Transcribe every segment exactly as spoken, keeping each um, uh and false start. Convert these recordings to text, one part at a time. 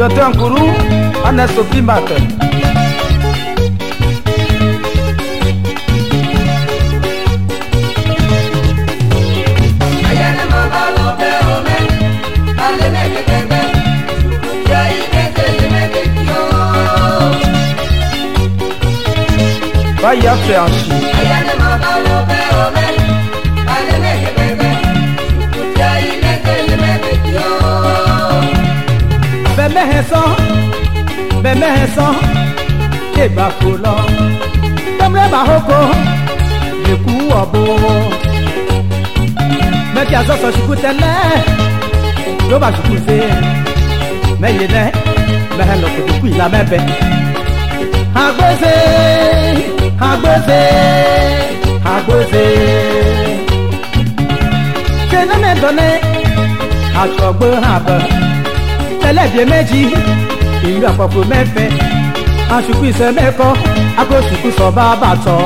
Docteur Nkourou, Ernest Opimbate. Vai a faire un chien. Bébé Hesson, bébé Hesson, et Bakolo, comme le Baroko, le coup à beau. Mais qui a ça, je coûte l'air, je vais coûter. Mais il est, mais elle n'a pas de couille la même. Agbese, agbese, agbese. Je ne me donne à trouver un peu. Elle est bien méjì, il a pas pour me faire. Un choupi se met quoi, à cause du coup son babato.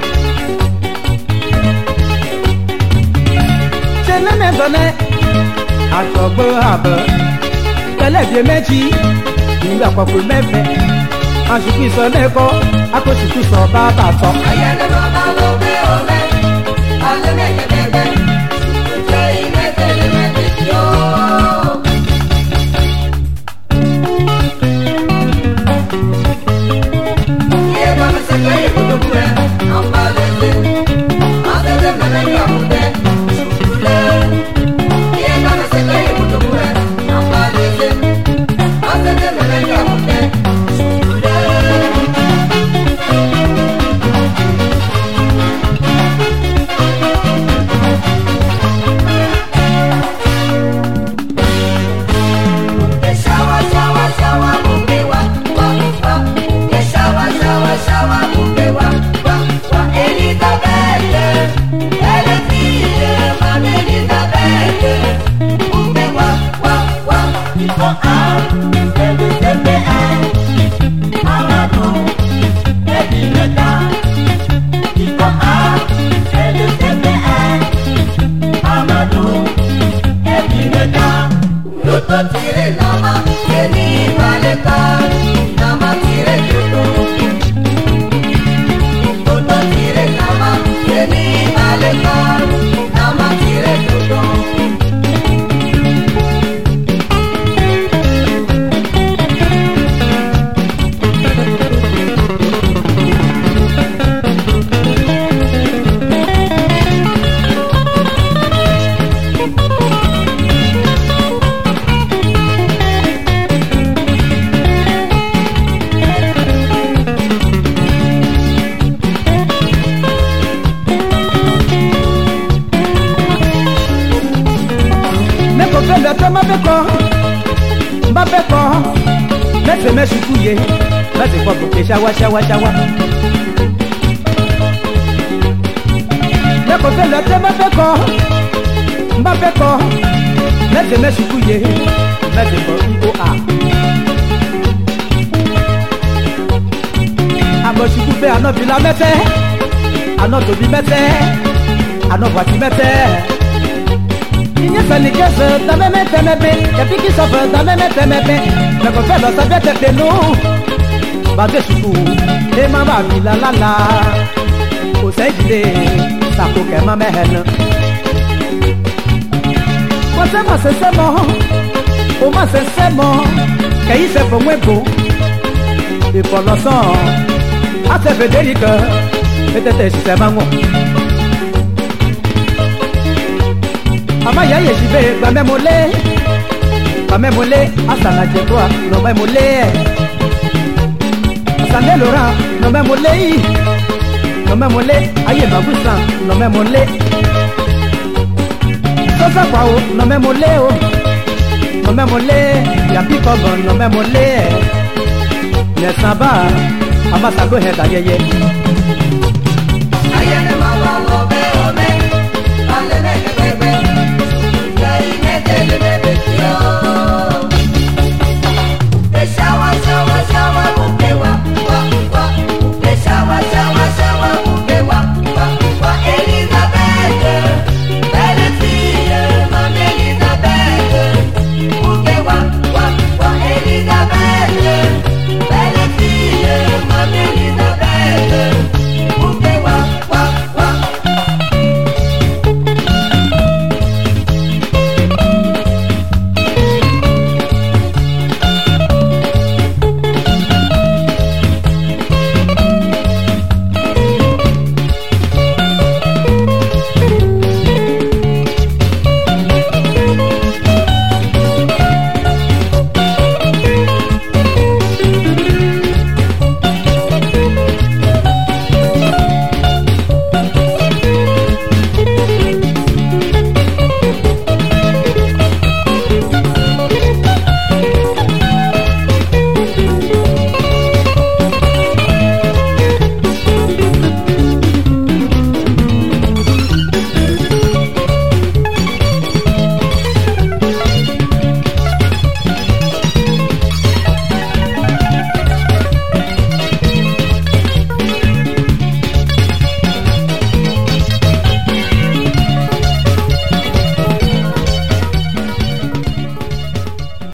Je ne me donne à trouver un peu. Elle est bien méjì, il a pas pour me faire. Un choupi se met quoi, à cause du coup son babato. Shawa shawa shawa. Me kofe le te me ko, mba pe ko. Me te me sukuye, me te ko I O A. Abo sukupe ano bila mete, ano tobi mete, ano wati mete. Inye sani kese da me mete me be, ya piki sofe da me mete me be. Me kofe lo sabe te te no. Bate suku, e ma ba bi la la la. O se jide, sa ko ke ma mehene. Ko se ma se se mo, o ma se se mo. Ke yi se fo mwebo. E po lo son, a se Federica, e te te si se ma ngo. Ama ya ye jibe, ba me mole. Ba me mole, asa na je kwa, no me mole. Sande Laurent, no me mole, no me mole, aye mabusan, no me mole. Sosa pao, no me mole, no me mole, ya pico bon, no me mole. Nesaba, amasago heda yeye.